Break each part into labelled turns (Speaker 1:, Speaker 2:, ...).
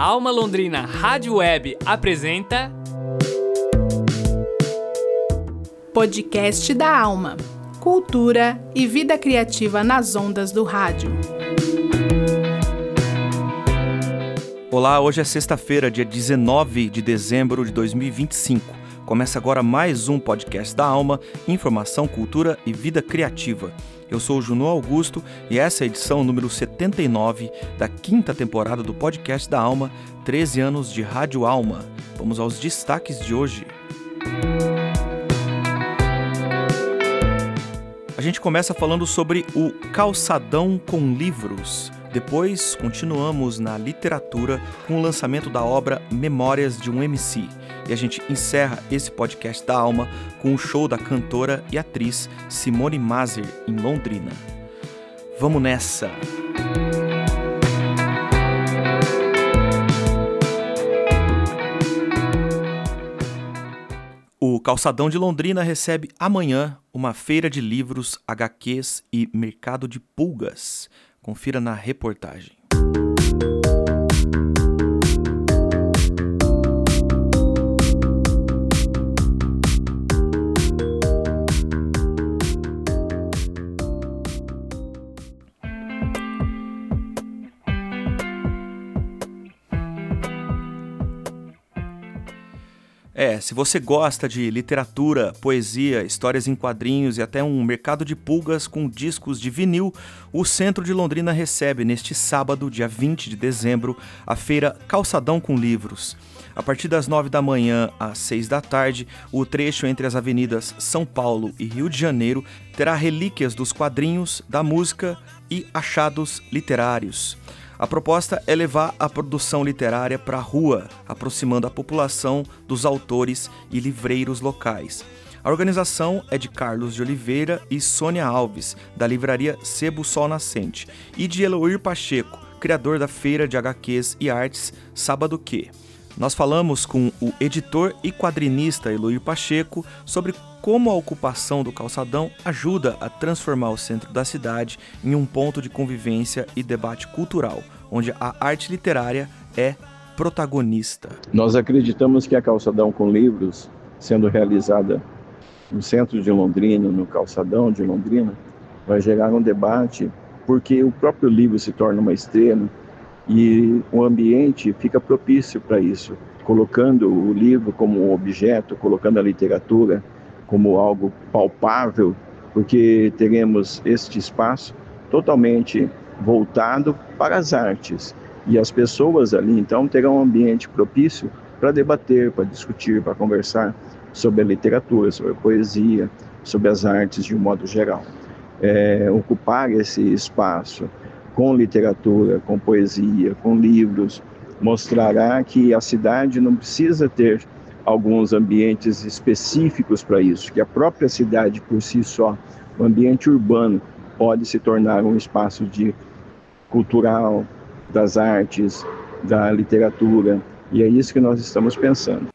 Speaker 1: Alma Londrina Rádio Web apresenta
Speaker 2: Podcast da Alma, cultura e vida criativa nas ondas do rádio.
Speaker 3: Olá, hoje é sexta-feira, dia 19 de dezembro de 2025. Começa agora mais um podcast da Alma, informação, cultura e vida criativa. Eu sou o Junô Augusto e essa é a edição número 79 da quinta temporada do podcast da Alma, 13 anos de Rádio Alma. Vamos aos destaques de hoje. A gente começa falando sobre o calçadão com livros. Depois, continuamos na literatura com o lançamento da obra Memórias de um MC. E a gente encerra esse podcast da Alma com o show da cantora e atriz Simone Maser, em Londrina. Vamos nessa! O Calçadão de Londrina recebe amanhã uma feira de livros, HQs e mercado de pulgas. Confira na reportagem. Se você gosta de literatura, poesia, histórias em quadrinhos e até um mercado de pulgas com discos de vinil, o Centro de Londrina recebe neste sábado, dia 20 de dezembro, a feira Calçadão com Livros. A partir das 9 da manhã às 6 da tarde, o trecho entre as avenidas São Paulo e Rio de Janeiro terá relíquias dos quadrinhos, da música e achados literários. A proposta é levar a produção literária para a rua, aproximando a população dos autores e livreiros locais. A organização é de Carlos de Oliveira e Sônia Alves, da livraria Sebo Sol Nascente, e de Eloir Pacheco, criador da Feira de HQs e Artes Sábado Que. Nós falamos com o editor e quadrinista Eloir Pacheco sobre como a ocupação do calçadão ajuda a transformar o centro da cidade em um ponto de convivência e debate cultural, onde a arte literária é protagonista.
Speaker 4: Nós acreditamos que a Calçadão com Livros, sendo realizada no centro de Londrina, no calçadão de Londrina, vai gerar um debate, porque o próprio livro se torna uma estrela e o ambiente fica propício para isso, colocando o livro como um objeto, colocando a literatura como algo palpável, porque teremos este espaço totalmente voltado para as artes. E as pessoas ali, então, terão um ambiente propício para debater, para discutir, para conversar sobre a literatura, sobre a poesia, sobre as artes de um modo geral. Ocupar esse espaço com literatura, com poesia, com livros, mostrará que a cidade não precisa ter alguns ambientes específicos para isso, que a própria cidade por si só, o ambiente urbano, pode se tornar um espaço de cultural, das artes, da literatura, e é isso que nós estamos pensando.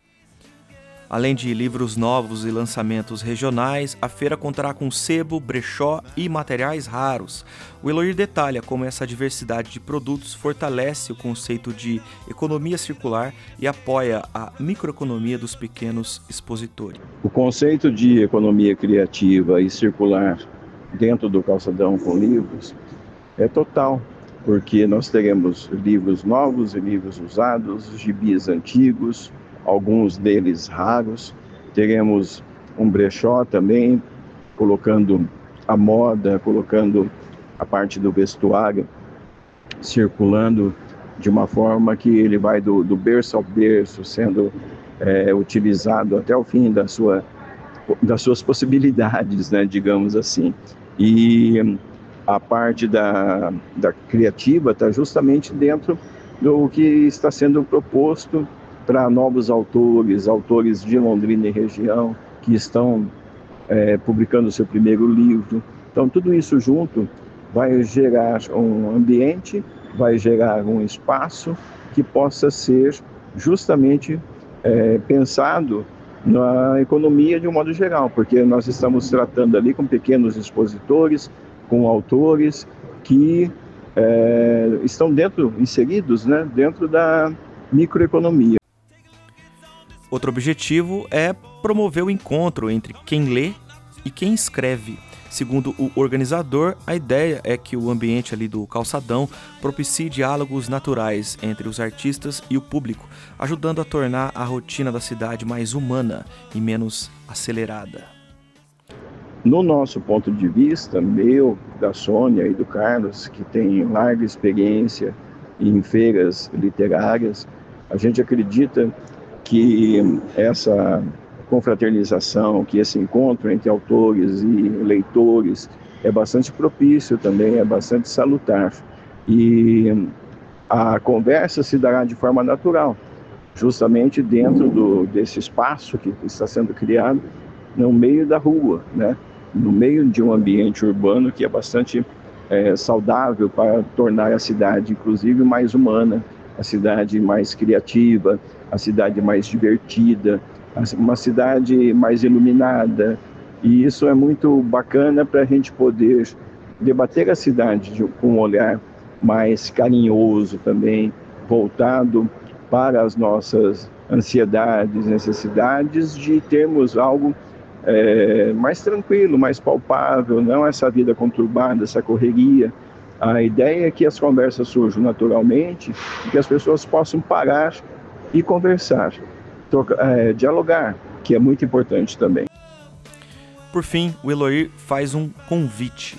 Speaker 3: Além de livros novos e lançamentos regionais, a feira contará com sebo, brechó e materiais raros. O Eloir detalha como essa diversidade de produtos fortalece o conceito de economia circular e apoia a microeconomia dos pequenos expositores.
Speaker 4: O conceito de economia criativa e circular dentro do calçadão com livros é total, porque nós teremos livros novos e livros usados, gibis antigos, alguns deles raros. Teremos um brechó também, colocando a moda, colocando a parte do vestuário, circulando de uma forma que ele vai do berço ao berço, sendo utilizado até o fim das suas possibilidades, né, digamos assim. E a parte da criativa está justamente dentro do que está sendo proposto para novos autores de Londrina e região, que estão publicando o seu primeiro livro. Então, tudo isso junto vai gerar um ambiente, vai gerar um espaço que possa ser justamente pensado na economia de um modo geral, porque nós estamos tratando ali com pequenos expositores, com autores que estão inseridos, né, dentro microeconomia.
Speaker 3: Outro objetivo é promover o encontro entre quem lê e quem escreve. Segundo o organizador, a ideia é que o ambiente ali do calçadão propicie diálogos naturais entre os artistas e o público, ajudando a tornar a rotina da cidade mais humana e menos acelerada.
Speaker 4: No nosso ponto de vista, meu, da Sônia e do Carlos, que tem larga experiência em feiras literárias, a gente acredita que essa confraternização, que esse encontro entre autores e leitores é bastante propício também, é bastante salutar. E a conversa se dará de forma natural, justamente dentro desse espaço que está sendo criado no meio da rua, né? No meio de um ambiente urbano que é bastante saudável para tornar a cidade, inclusive, mais humana, a cidade mais criativa, a cidade mais divertida, uma cidade mais iluminada. E isso é muito bacana para a gente poder debater a cidade com um olhar mais carinhoso também, voltado para as nossas ansiedades, necessidades de termos algo mais tranquilo, mais palpável, não essa vida conturbada, essa correria. A ideia é que as conversas surjam naturalmente e que as pessoas possam parar e conversar, dialogar, que é muito importante também.
Speaker 3: Por fim, o Eloir faz um convite.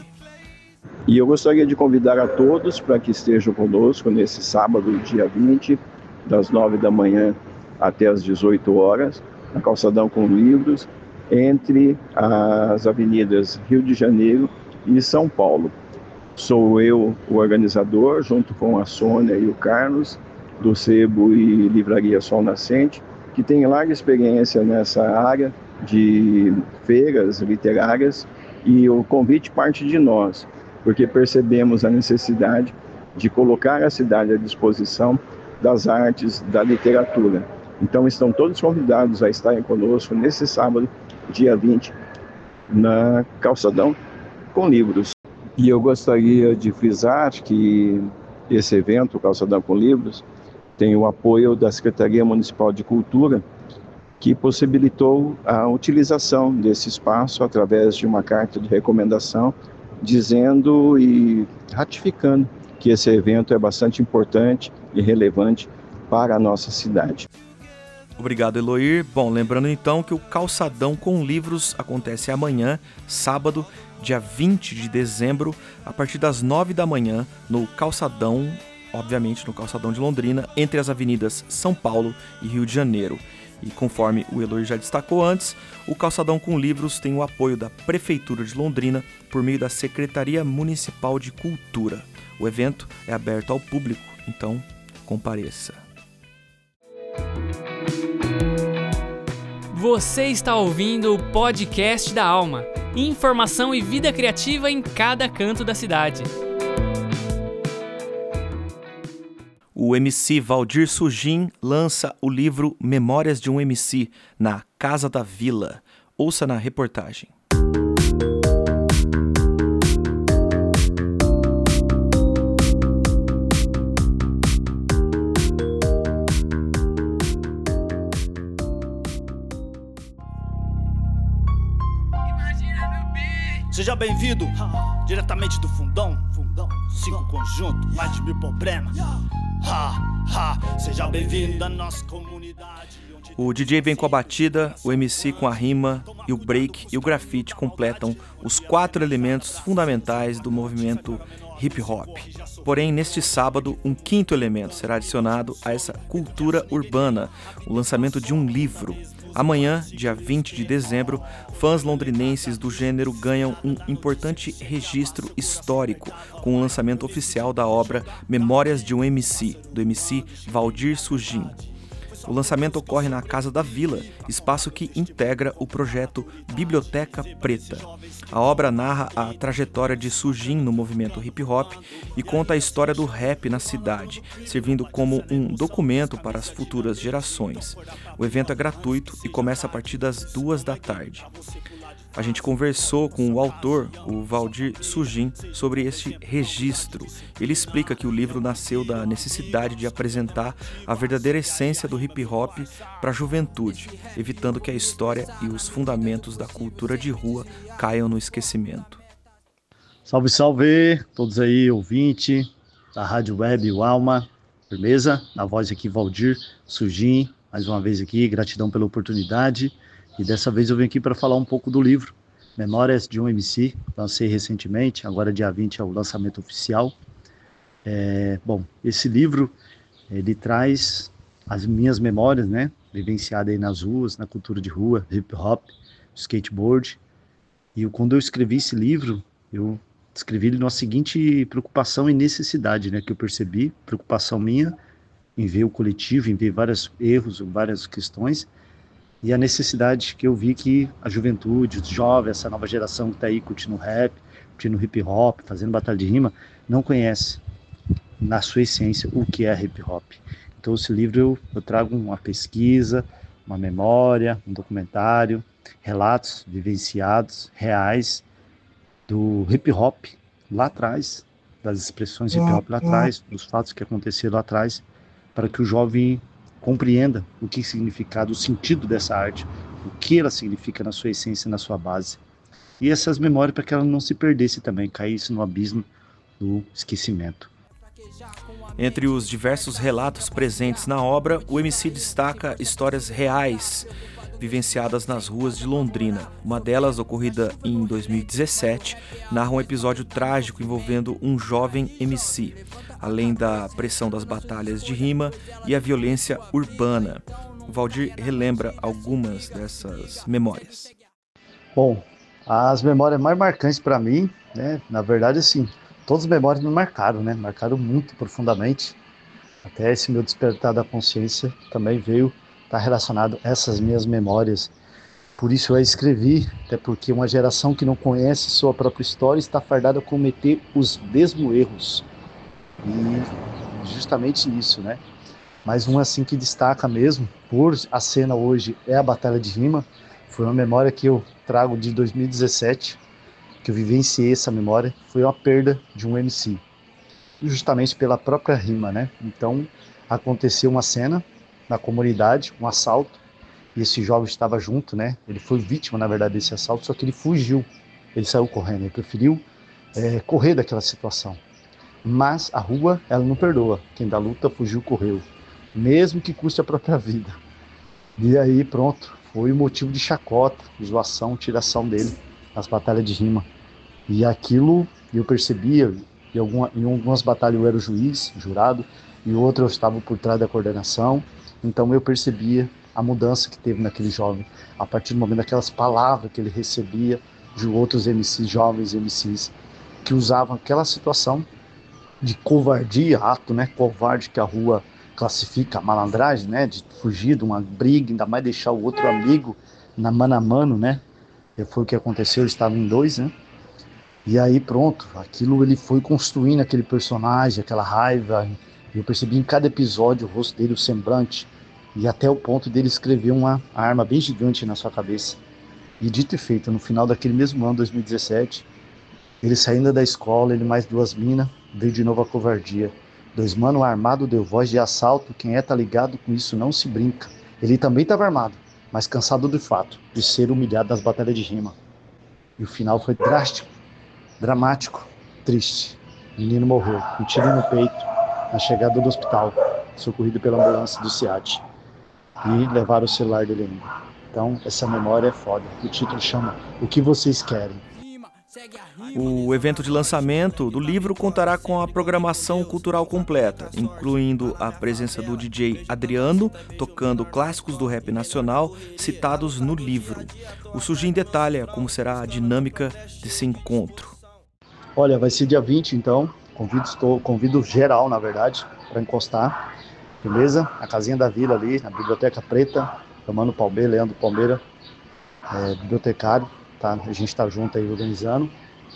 Speaker 4: E eu gostaria de convidar a todos para que estejam conosco nesse sábado, dia 20, das 9 da manhã até as 18 horas, na Calçadão com Livros, entre as avenidas Rio de Janeiro e São Paulo. Sou eu o organizador, junto com a Sônia e o Carlos, do Sebo e Livraria Sol Nascente, que tem larga experiência nessa área de feiras literárias, e o convite parte de nós, porque percebemos a necessidade de colocar a cidade à disposição das artes, da literatura. Então estão todos convidados a estarem conosco nesse sábado, dia 20, na Calçadão com Livros. E eu gostaria de frisar que esse evento, o Calçadão com Livros, tem o apoio da Secretaria Municipal de Cultura, que possibilitou a utilização desse espaço através de uma carta de recomendação, dizendo e ratificando que esse evento é bastante importante e relevante para a nossa cidade.
Speaker 3: Obrigado, Eloir. Bom, lembrando então que o Calçadão com Livros acontece amanhã, sábado, dia 20 de dezembro, a partir das 9 da manhã, no Calçadão, obviamente no Calçadão de Londrina, entre as avenidas São Paulo e Rio de Janeiro. E conforme o Eloir já destacou antes, o Calçadão com Livros tem o apoio da Prefeitura de Londrina por meio da Secretaria Municipal de Cultura. O evento é aberto ao público, então compareça.
Speaker 1: Você está ouvindo o podcast da Alma. Informação e vida criativa em cada canto da cidade.
Speaker 3: O MC Valdir Sujin lança o livro Memórias de um MC na Casa da Vila. Ouça na reportagem.
Speaker 5: Seja bem-vindo, diretamente do fundão, 5 conjunto, mais de 1000 problemas. Seja bem-vindo à nossa comunidade.
Speaker 3: O DJ vem com a batida, o MC com a rima e o break e o grafite completam os 4 elementos fundamentais do movimento hip hop. Porém, neste sábado, um 5º elemento será adicionado a essa cultura urbana, o lançamento de um livro. Amanhã, dia 20 de dezembro, fãs londrinenses do gênero ganham um importante registro histórico com o lançamento oficial da obra Memórias de um MC, do MC Valdir Sujin. O lançamento ocorre na Casa da Vila, espaço que integra o projeto Biblioteca Preta. A obra narra a trajetória de Sujin no movimento hip hop e conta a história do rap na cidade, servindo como um documento para as futuras gerações. O evento é gratuito e começa a partir das 2 da tarde. A gente conversou com o autor, o Valdir Sugin, sobre este registro. Ele explica que o livro nasceu da necessidade de apresentar a verdadeira essência do hip hop para a juventude, evitando que a história e os fundamentos da cultura de rua caiam no esquecimento.
Speaker 6: Salve, salve, todos aí, ouvinte da Rádio Web o Alma, firmeza? Na voz aqui, Valdir Sugin, mais uma vez aqui, gratidão pela oportunidade. E dessa vez eu vim aqui para falar um pouco do livro Memórias de um MC, lancei recentemente, agora dia 20 é o lançamento oficial. Bom, esse livro, ele traz as minhas memórias, né, vivenciadas aí nas ruas, na cultura de rua, hip hop, skateboard. E quando eu escrevi esse livro, eu escrevi ele numa seguinte preocupação e necessidade, né, que eu percebi, preocupação minha em ver o coletivo, em ver vários erros, várias questões, e a necessidade que eu vi que a juventude, os jovens, essa nova geração que está aí curtindo rap, curtindo hip hop, fazendo batalha de rima, não conhece na sua essência o que é hip hop. Então esse livro eu trago uma pesquisa, uma memória, um documentário, relatos vivenciados, reais, do hip hop lá atrás, das expressões hip hop lá atrás, dos fatos que aconteceram lá atrás, para que o jovem compreenda o que significa, o sentido dessa arte, o que ela significa na sua essência, na sua base. E essas memórias para que ela não se perdesse também, caísse no abismo do esquecimento.
Speaker 3: Entre os diversos relatos presentes na obra, o MC destaca histórias reais vivenciadas nas ruas de Londrina. Uma delas, ocorrida em 2017, narra um episódio trágico envolvendo um jovem MC, além da pressão das batalhas de rima e a violência urbana. O Valdir relembra algumas dessas memórias.
Speaker 6: Bom, as memórias mais marcantes para mim, né, na verdade, assim, todas as memórias me marcaram, né, marcaram muito profundamente. Até esse meu despertar da consciência também veio está relacionado a essas minhas memórias. Por isso eu escrevi, até porque uma geração que não conhece sua própria história está fardada a cometer os mesmos erros. E justamente isso, né? Mas um assim que destaca mesmo, por a cena hoje é a Batalha de Rima, foi uma memória que eu trago de 2017, que eu vivenciei essa memória, foi uma perda de um MC. Justamente pela própria rima, né? Então aconteceu uma cena na comunidade, um assalto, e esse jovem estava junto, né? Ele foi vítima, na verdade, desse assalto, só que ele fugiu, ele saiu correndo, ele preferiu correr daquela situação. Mas a rua, ela não perdoa, quem da luta fugiu, correu, mesmo que custe a própria vida. E aí, pronto, foi motivo de chacota, zoação, tiração dele, nas batalhas de rima. E aquilo, eu percebia, em algumas batalhas eu era o juiz, jurado, e outra eu estava por trás da coordenação. Então eu percebia a mudança que teve naquele jovem, a partir do momento daquelas palavras que ele recebia de outros MCs, jovens MCs, que usavam aquela situação de covardia, ato, né, covarde que a rua classifica, a malandragem, né, de fugir de uma briga, ainda mais deixar o outro amigo na mano a mano, né, e foi o que aconteceu, eles estavam em dois, né, e aí pronto, aquilo ele foi construindo aquele personagem, aquela raiva. Eu percebi em cada episódio o rosto dele, o semblante, e até o ponto dele escrever uma arma bem gigante na sua cabeça. E dito e feito, no final daquele mesmo ano, 2017, ele saindo da escola, ele mais duas minas, veio de novo a covardia. 2 mano armado deu voz de assalto, quem tá ligado com isso não se brinca. Ele também estava armado, mas cansado do fato de ser humilhado nas batalhas de rima. E o final foi drástico, dramático, triste. O menino morreu, um tiro no peito, na chegada do hospital, socorrido pela ambulância do SEAT, e levaram o celular dele ainda. Então, essa memória é foda. O título chama O que Vocês Querem.
Speaker 3: O evento de lançamento do livro contará com a programação cultural completa, incluindo a presença do DJ Adriano, tocando clássicos do rap nacional citados no livro. O Sugin detalha como será a dinâmica desse encontro.
Speaker 6: Olha, vai ser dia 20, então. Convido geral, na verdade, para encostar, beleza? Na casinha da vila ali, na Biblioteca Preta, Mano Palmeira, Leandro Palmeira, bibliotecário, tá? A gente tá junto aí organizando.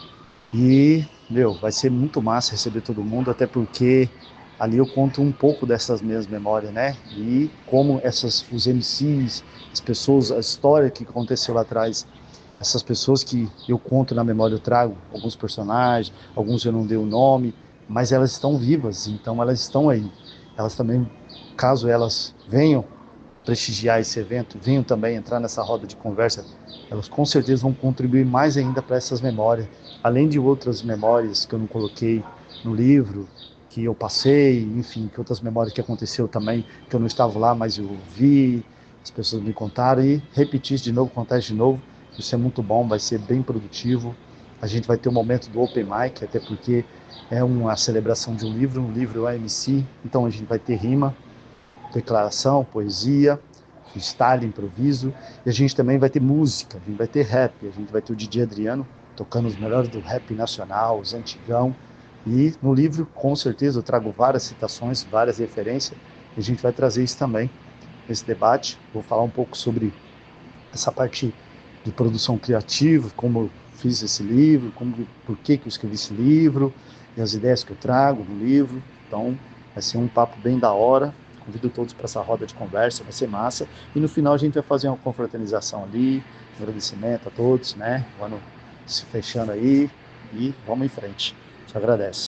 Speaker 6: E, vai ser muito massa receber todo mundo, até porque ali eu conto um pouco dessas minhas memórias, né? E como os MCs, as pessoas, a história que aconteceu lá atrás, Essas pessoas que eu conto na memória, eu trago alguns personagens, alguns eu não dei o nome, mas elas estão vivas, então elas estão aí. Elas também, caso elas venham prestigiar esse evento, venham também entrar nessa roda de conversa, elas com certeza vão contribuir mais ainda para essas memórias, além de outras memórias que eu não coloquei no livro, que eu passei, enfim, que outras memórias que aconteceu também, que eu não estava lá, mas eu vi, as pessoas me contaram, e repetir isso de novo, contar isso de novo. Isso é muito bom, vai ser bem produtivo. A gente vai ter um momento do Open Mic, até porque é uma celebração de um livro é MC, então a gente vai ter rima, declaração, poesia, freestyle, improviso, e a gente também vai ter música, a gente vai ter rap, a gente vai ter o DJ Adriano tocando os melhores do rap nacional, os antigão, e no livro, com certeza, eu trago várias citações, várias referências, e a gente vai trazer isso também nesse debate. Vou falar um pouco sobre essa parte de produção criativa, como eu fiz esse livro, por que eu escrevi esse livro, e as ideias que eu trago no livro. Então, vai ser um papo bem da hora. Convido todos para essa roda de conversa, vai ser massa. E no final a gente vai fazer uma confraternização ali, um agradecimento a todos, né? O ano se fechando aí e vamos em frente. Te agradeço.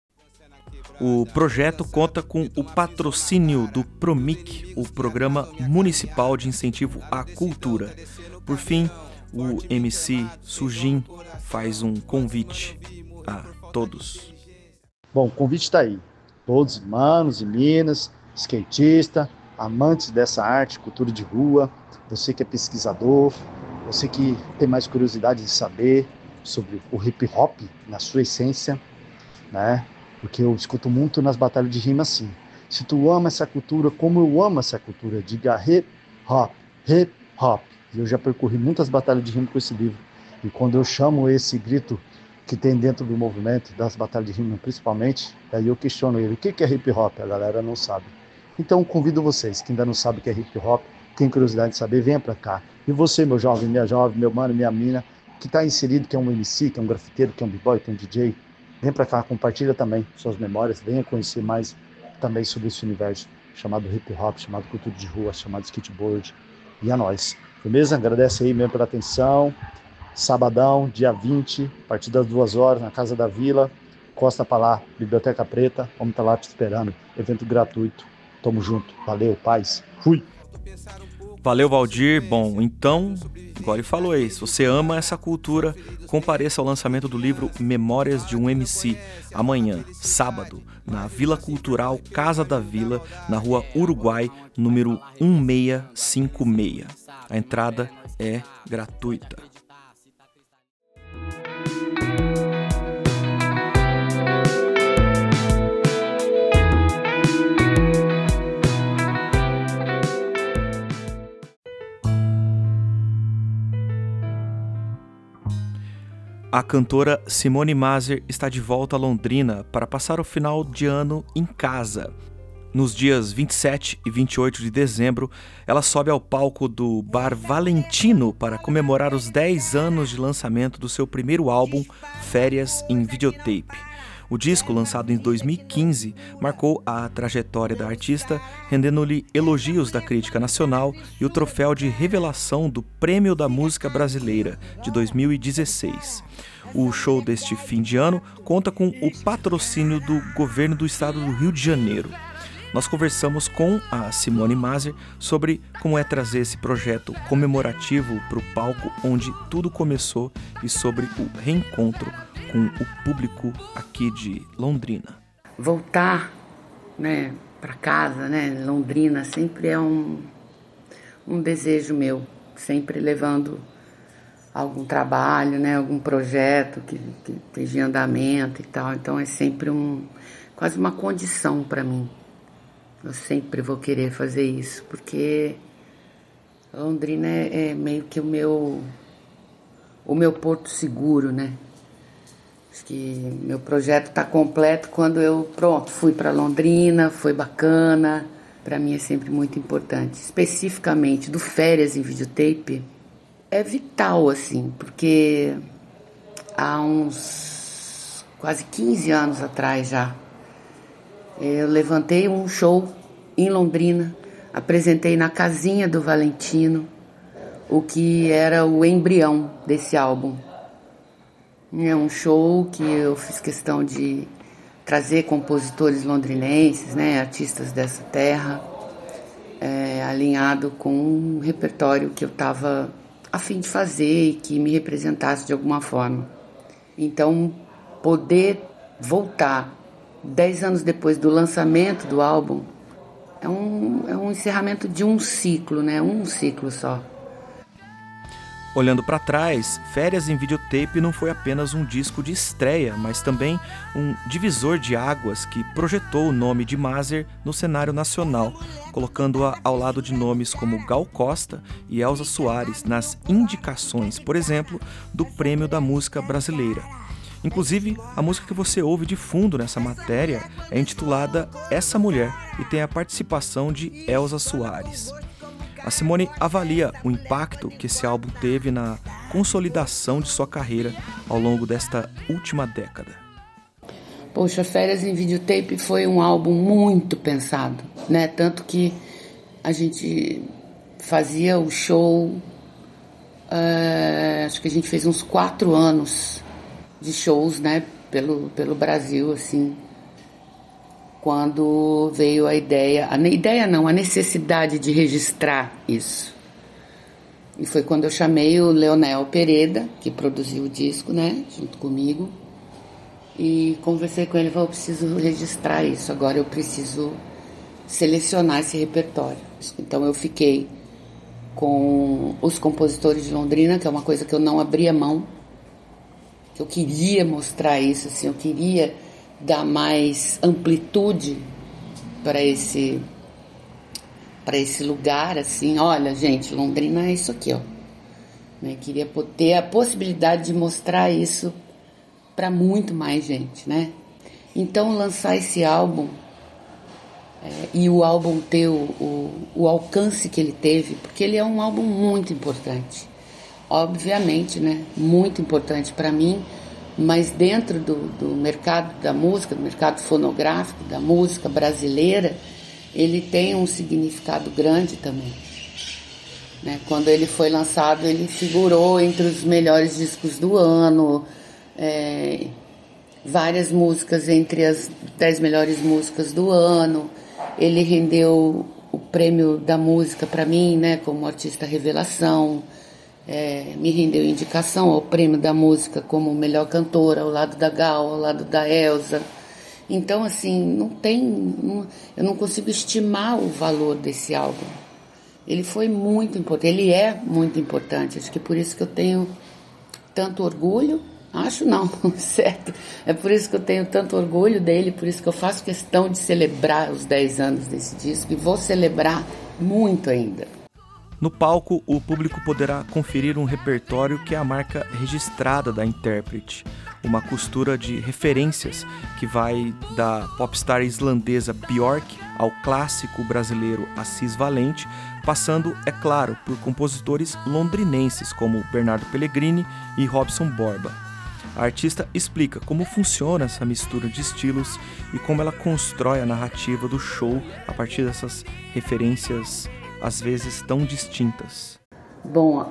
Speaker 3: O projeto conta com o patrocínio do PROMIC, o Programa Municipal de Incentivo à Cultura. Por fim, o MC Sujin faz um convite a todos.
Speaker 6: Bom, o convite está aí. Todos, manos e minas, skatista, amantes dessa arte, cultura de rua, você que é pesquisador, você que tem mais curiosidade de saber sobre o hip hop na sua essência, né? Porque eu escuto muito nas batalhas de rima assim: se tu ama essa cultura como eu amo essa cultura, diga hip hop, hip hop. E eu já percorri muitas batalhas de rima com esse livro, e quando eu chamo esse grito que tem dentro do movimento, das batalhas de rima principalmente, aí eu questiono ele: o que é hip hop? A galera não sabe. Então convido vocês que ainda não sabem o que é hip hop, tem curiosidade de saber, venha para cá. E você, meu jovem, minha jovem, meu mano, minha mina, que está inserido, que é um MC, que é um grafiteiro, que é um b-boy, que é um DJ, vem para cá, compartilha também suas memórias, venha conhecer mais também sobre esse universo chamado hip hop, chamado cultura de rua, chamado skateboard. E a nós. Beleza? Agradece aí mesmo pela atenção. Sabadão, dia 20, a partir das 2 horas, na Casa da Vila, Costa para lá, Biblioteca Preta, vamos estar lá te esperando, evento gratuito. Tamo junto, valeu, paz, fui!
Speaker 3: Valeu, Valdir. Bom, então, igual ele falou aí, se você ama essa cultura, compareça ao lançamento do livro Memórias de um MC, amanhã, sábado, na Vila Cultural Casa da Vila, na Rua Uruguai, número 1656. A entrada é gratuita. A cantora Simone Maser está de volta a Londrina para passar o final de ano em casa. Nos dias 27 e 28 de dezembro, ela sobe ao palco do Bar Valentino para comemorar os 10 anos de lançamento do seu primeiro álbum, Férias em Videotape. O disco, lançado em 2015, marcou a trajetória da artista, rendendo-lhe elogios da crítica nacional e o troféu de revelação do Prêmio da Música Brasileira, de 2016. O show deste fim de ano conta com o patrocínio do governo do estado do Rio de Janeiro. Nós conversamos com a Simone Maser sobre como é trazer esse projeto comemorativo para o palco onde tudo começou e sobre o reencontro com o público aqui de Londrina.
Speaker 7: Voltar, né, para casa, né, Londrina, sempre é um desejo meu, sempre levando algum trabalho, né, algum projeto que esteja em andamento e tal. Então é sempre quase uma condição para mim. Eu sempre vou querer fazer isso, porque Londrina é meio que o meu porto seguro, né? Acho que meu projeto está completo quando eu, fui para Londrina, foi bacana. Para mim é sempre muito importante. Especificamente do Férias em Videotape, é vital, assim, porque há uns quase 15 anos atrás já, eu levantei um show em Londrina, apresentei na casinha do Valentino, o que era o embrião desse álbum. É um show que eu fiz questão de trazer compositores londrinenses, né, artistas dessa terra, alinhado com um repertório que eu estava a fim de fazer e que me representasse de alguma forma. Então, poder voltar 10 anos depois do lançamento do álbum é um encerramento de um ciclo, né? Um ciclo só.
Speaker 3: Olhando para trás, Férias em Videotape não foi apenas um disco de estreia, mas também um divisor de águas que projetou o nome de Maser no cenário nacional, colocando-a ao lado de nomes como Gal Costa e Elza Soares nas indicações, por exemplo, do Prêmio da Música Brasileira. Inclusive, a música que você ouve de fundo nessa matéria é intitulada Essa Mulher e tem a participação de Elza Soares. A Simone avalia o impacto que esse álbum teve na consolidação de sua carreira ao longo desta última década.
Speaker 7: Poxa, Férias em Videotape foi um álbum muito pensado, né? Tanto que a gente fazia o show, acho que a gente fez uns 4 anos de shows, né, pelo Brasil, assim, quando veio a necessidade de registrar isso. E foi quando eu chamei o Leonel Pereda, que produziu o disco, né, junto comigo, e conversei com ele e falei, eu preciso registrar isso, agora eu preciso selecionar esse repertório. Então eu fiquei com os compositores de Londrina, que é uma coisa que eu não abria mão, que eu queria mostrar isso, assim, eu queria dar mais amplitude para esse lugar, assim, olha, gente, Londrina é isso aqui, ó. Né? Queria ter a possibilidade de mostrar isso para muito mais gente, né? Então, lançar esse álbum e o álbum ter o alcance que ele teve, porque ele é um álbum muito importante. Obviamente, né, muito importante para mim, mas dentro do mercado da música, do mercado fonográfico, da música brasileira, ele tem um significado grande também. Né? Quando ele foi lançado, ele figurou entre os melhores discos do ano, várias músicas entre as 10 melhores músicas do ano. Ele rendeu o prêmio da música para mim, né, como artista revelação. Me rendeu indicação ao prêmio da música como melhor cantora, ao lado da Gal, ao lado da Elza. Então, assim, eu não consigo estimar o valor desse álbum. Ele foi muito importante, ele é muito importante. Acho que por isso que eu tenho tanto orgulho. Acho não, certo. É por isso que eu tenho tanto orgulho dele, por isso que eu faço questão de celebrar os 10 anos desse disco e vou celebrar muito ainda.
Speaker 3: No palco, o público poderá conferir um repertório que é a marca registrada da intérprete, uma costura de referências que vai da popstar islandesa Björk ao clássico brasileiro Assis Valente, passando, é claro, por compositores londrinenses como Bernardo Pellegrini e Robson Borba. A artista explica como funciona essa mistura de estilos e como ela constrói a narrativa do show a partir dessas referências às vezes tão distintas.
Speaker 7: Bom,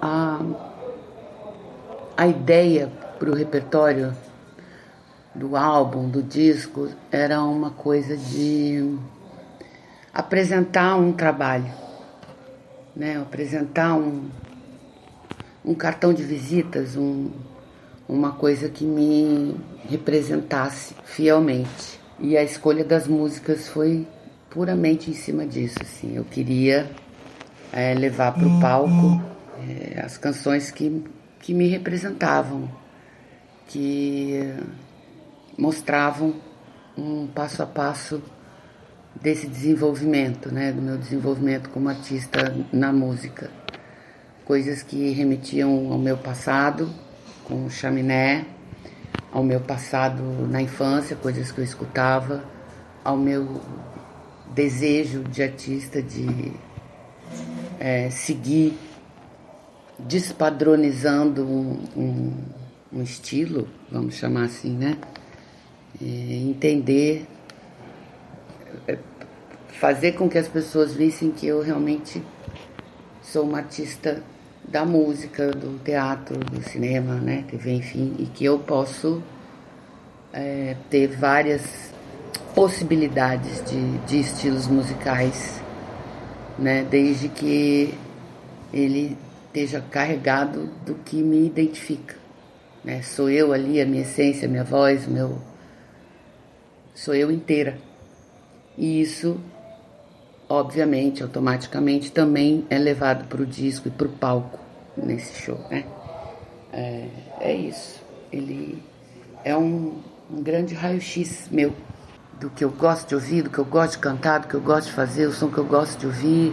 Speaker 7: a ideia para o repertório do álbum, do disco, era uma coisa de apresentar um trabalho, né? Apresentar um cartão de visitas, uma coisa que me representasse fielmente. E a escolha das músicas foi puramente em cima disso, assim. Eu queria levar para o palco as canções que me representavam, que mostravam um passo a passo desse desenvolvimento, né, do meu desenvolvimento como artista na música. Coisas que remetiam ao meu passado, com o Chaminé, ao meu passado na infância, coisas que eu escutava, ao meu desejo de artista de seguir despadronizando um estilo, vamos chamar assim, né? Entender, fazer com que as pessoas vissem que eu realmente sou uma artista da música, do teatro, do cinema, né, TV, enfim, e que eu posso ter várias possibilidades de estilos musicais, né, desde que ele esteja carregado do que me identifica, né? Sou eu ali, a minha essência, a minha voz, sou eu inteira. E isso, obviamente, automaticamente, também é levado para o disco e para o palco nesse show, né? É isso. Ele é um grande raio-x meu, do que eu gosto de ouvir, do que eu gosto de cantar, do que eu gosto de fazer, o som que eu gosto de ouvir.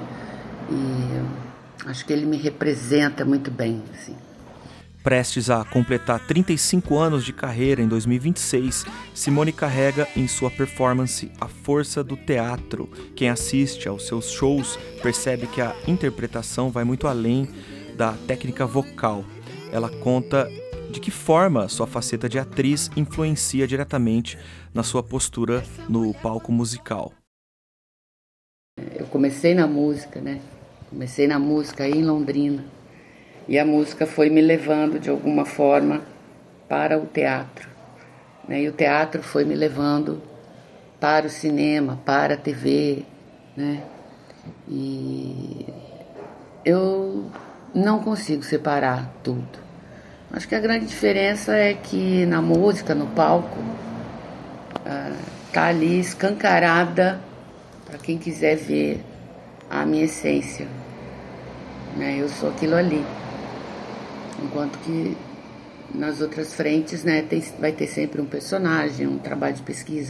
Speaker 7: E acho que ele me representa muito bem, assim.
Speaker 3: Prestes a completar 35 anos de carreira em 2026, Simone carrega em sua performance a força do teatro. Quem assiste aos seus shows percebe que a interpretação vai muito além da técnica vocal. Ela conta de que forma sua faceta de atriz influencia diretamente na sua postura no palco musical.
Speaker 7: Eu comecei na música, né? Comecei na música aí em Londrina. E a música foi me levando, de alguma forma, para o teatro, né? E o teatro foi me levando para o cinema, para a TV, né? E eu não consigo separar tudo. Acho que a grande diferença é que na música, no palco, tá ali escancarada para quem quiser ver a minha essência, né? Eu sou aquilo ali. Enquanto que nas outras frentes, né, vai ter sempre um personagem, um trabalho de pesquisa,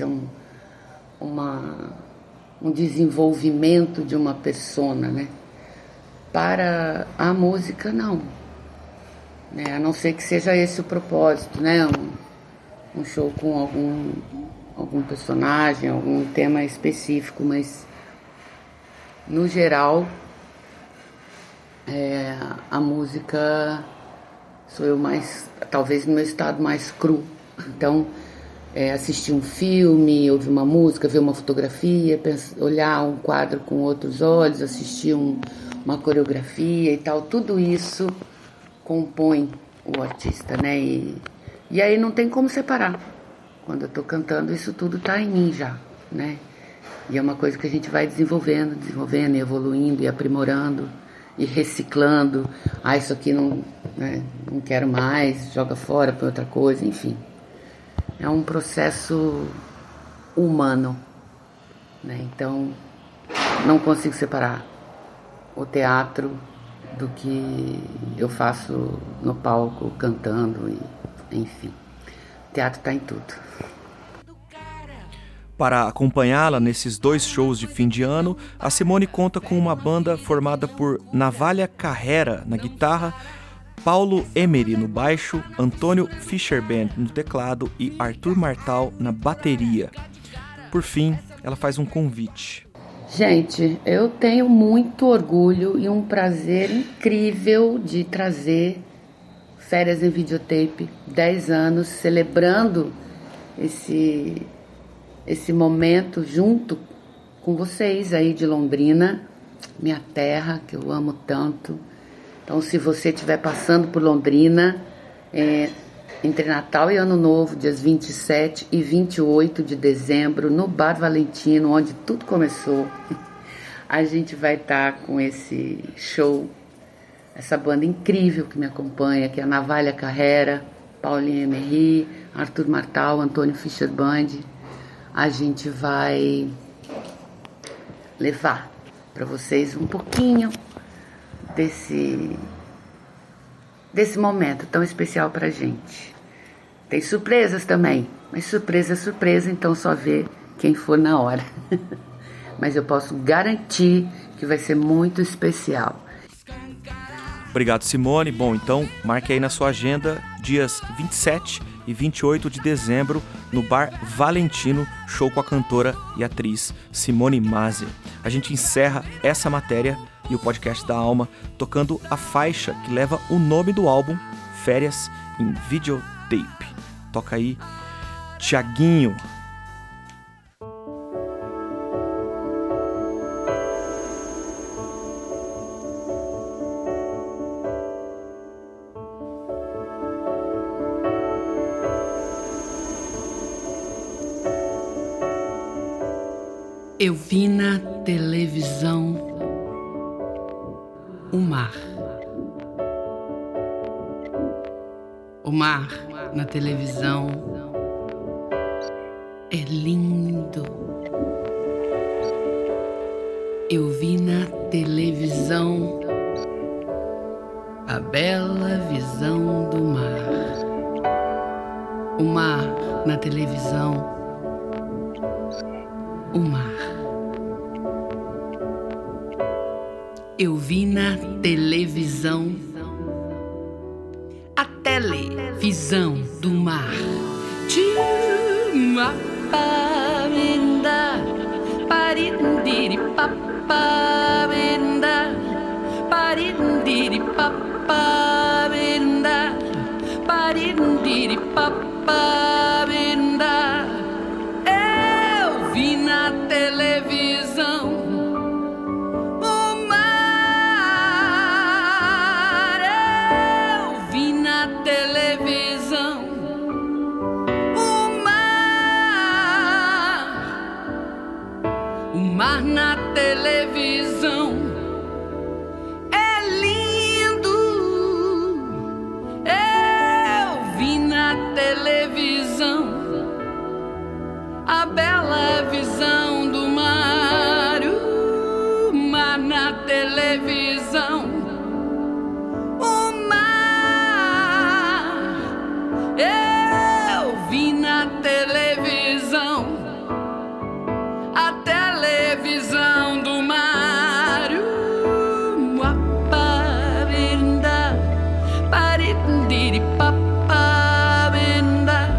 Speaker 7: um desenvolvimento de uma persona, né? Para a música, não. Né? A não ser que seja esse o propósito, né? Um show com algum personagem, algum tema específico, mas no geral a música sou eu mais, talvez no meu estado mais cru. Então, assistir um filme, ouvir uma música, ver uma fotografia, olhar um quadro com outros olhos, assistir uma coreografia e tal, tudo isso compõe o artista, né? E aí não tem como separar. Quando eu tô cantando, isso tudo tá em mim já, né? E é uma coisa que a gente vai desenvolvendo e evoluindo e aprimorando e reciclando. Isso aqui não quero mais, joga fora para outra coisa, enfim. É um processo humano, né? Então, não consigo separar o teatro do que eu faço no palco, cantando, enfim. O teatro está em tudo.
Speaker 3: Para acompanhá-la nesses 2 shows de fim de ano, a Simone conta com uma banda formada por Navalha Carrera na guitarra, Paulo Emery no baixo, Antônio Fischerband no teclado e Arthur Martal na bateria. Por fim, ela faz um convite.
Speaker 7: Gente, eu tenho muito orgulho e um prazer incrível de trazer Férias em Videotape, 10 anos, celebrando esse momento junto com vocês aí de Londrina, minha terra, que eu amo tanto. Então, se você estiver passando por Londrina, entre Natal e Ano Novo, dias 27 e 28 de dezembro, no Bar Valentino, onde tudo começou, a gente vai estar com esse show, essa banda incrível que me acompanha, que é a Navalha Carrera, Paulinho Emery, Arthur Martal, Antônio Fischerband. A gente vai levar para vocês um pouquinho desse momento tão especial pra gente. Tem surpresas também, mas surpresa é surpresa, então só vê quem for na hora. Mas eu posso garantir que vai ser muito especial.
Speaker 3: Obrigado, Simone. Bom, então marque aí na sua agenda dias 27 e 28 de dezembro no Bar Valentino, show com a cantora e atriz Simone Maser. A gente encerra essa matéria e o podcast da Alma tocando a faixa que leva o nome do álbum, Férias em Videotape. Toca aí, Thiaguinho.
Speaker 7: Eu vi na televisão o mar. O mar na televisão é lindo. Eu vi na televisão a bela visão do mar. O mar na televisão, o mar. Eu vi na televisão a televisão do mar. Tchumapabenda, parindiripapabenda, parindiripapabenda, parindiripapabenda. Eu vi na televisão o mar. Eu vi na televisão o mar. O mar na televisão é lindo. Eu vi na televisão a bela visão do mar. O mar na televisão, o mar. Eu vi na televisão a televisão do mar. Apabenda, parindiripapabenda,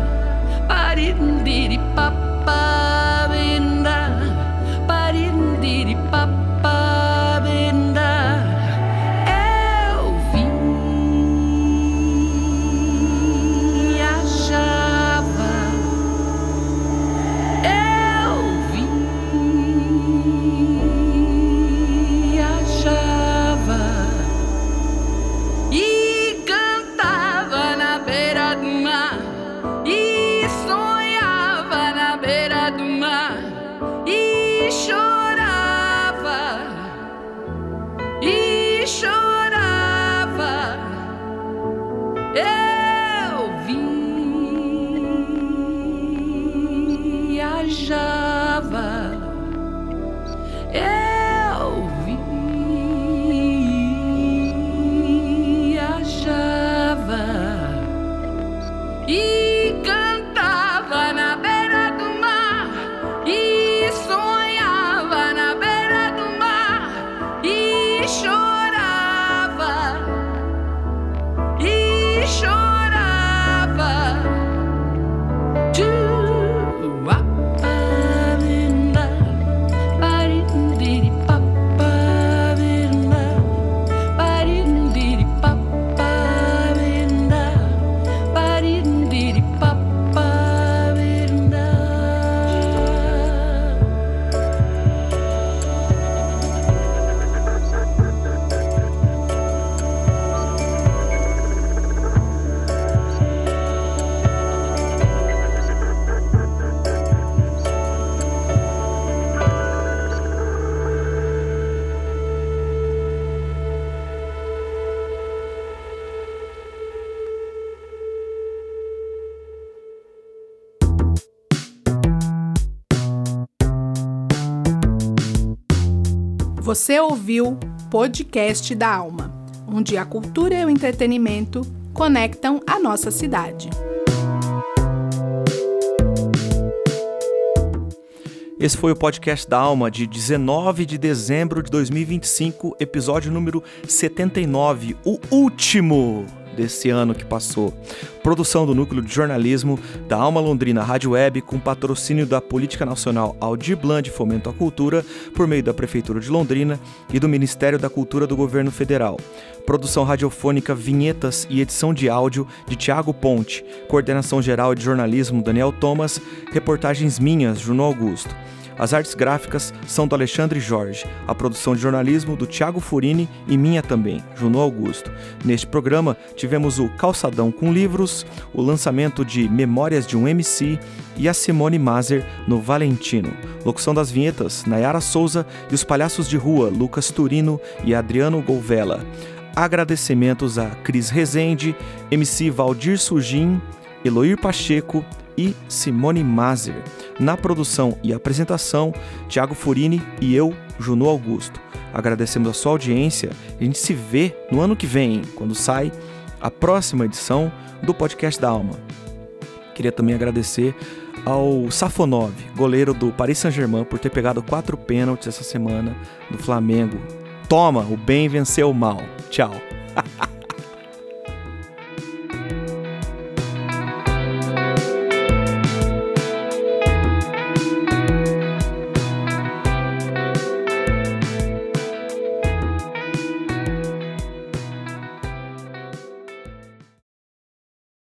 Speaker 7: parindiripapabenda, parindiripapabenda. Eu vi, achava. Eu vi, achava e cantava na beira do mar e sonhava na beira do mar e chorava e chorava. Eu vi, viajava. Eu vi, viajava e cantava na beira do mar e sonhava na beira do mar e chorava e chorava. Tchuapabenda, parindiripapabenda, parindiripapabenda, parindiripapabenda.
Speaker 2: Você ouviu Podcast da Alma, onde a cultura e o entretenimento conectam a nossa cidade.
Speaker 3: Esse foi o Podcast da Alma de 19 de dezembro de 2025, episódio número 79, o último desse ano que passou. Produção do Núcleo de Jornalismo da Alma Londrina Rádio Web, com patrocínio da Política Nacional Aldir Blanc de Fomento à Cultura, por meio da Prefeitura de Londrina e do Ministério da Cultura do Governo Federal. Produção radiofônica, vinhetas e edição de áudio de Tiago Ponte. Coordenação geral de jornalismo, Daniel Thomas. Reportagens minhas, Juno Augusto. As artes gráficas são do Alexandre Jorge, a produção de jornalismo do Thiago Furini e minha também, Juno Augusto. Neste programa tivemos o Calçadão com Livros, o lançamento de Memórias de um MC e a Simone Mazer no Valentino. Locução das vinhetas, Nayara Souza e os palhaços de rua, Lucas Turino e Adriano Golvella. Agradecimentos a Cris Rezende, MC Valdir Sugin, Eloir Pacheco e Simone Mazer. Na produção e apresentação, Thiago Furini e eu, Juno Augusto. Agradecemos a sua audiência e a gente se vê no ano que vem, quando sai a próxima edição do Podcast da Alma. Queria também agradecer ao Safonov, goleiro do Paris Saint-Germain, por ter pegado 4 pênaltis essa semana do Flamengo. Toma, o bem venceu o mal. Tchau.